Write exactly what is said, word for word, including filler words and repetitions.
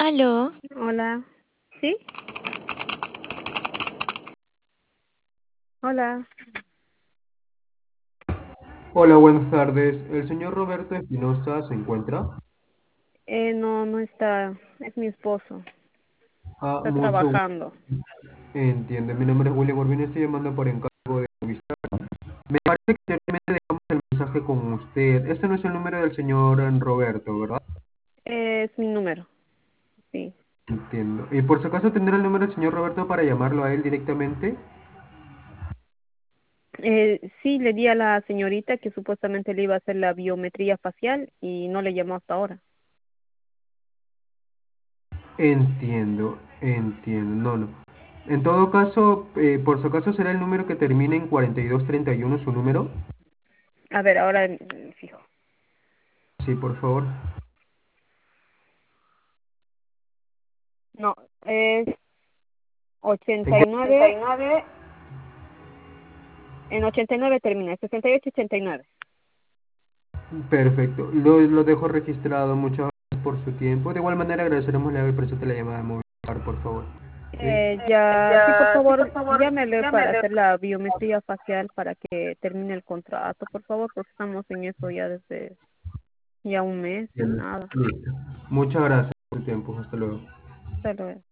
Aló, Hola. ¿Sí? Hola. Hola, buenas tardes. ¿El señor Roberto Espinosa se encuentra? Eh, no, no está. Es mi esposo. Ah, Está mucho gusto. trabajando. Entiende. Mi nombre es William Urbina, estoy llamando por encargo de Movistar. Me parece que anteriormente dejamos el mensaje con usted. Este no es el número del señor Roberto, ¿verdad? Eh, es mi número. Sí. Entiendo. ¿Y por si acaso tendrá el número del señor Roberto para llamarlo a él directamente? Eh, sí, le di a la señorita que supuestamente le iba a hacer la biometría facial y no le llamó hasta ahora. Entiendo, entiendo. No, no. En todo caso, eh, por si acaso será el número que termina en cuarenta y dos treinta y uno su número. A ver, ahora mm, fijo. Sí, por favor. No, es En ochenta y nueve. En ochenta y nueve termina. sesenta y ocho ochenta y nueve. Perfecto, lo, lo dejo registrado. Muchas gracias por su tiempo. De igual manera, agradeceremos le haber presente la llamada de Movistar, por favor. ¿Sí? Eh, ya, sí, por favor, llámele para hacer la biometría facial para que termine el contrato, por favor, porque estamos en eso ya desde ya un mes y Bien, nada. listo. Muchas gracias por su tiempo. Hasta luego. Hasta luego.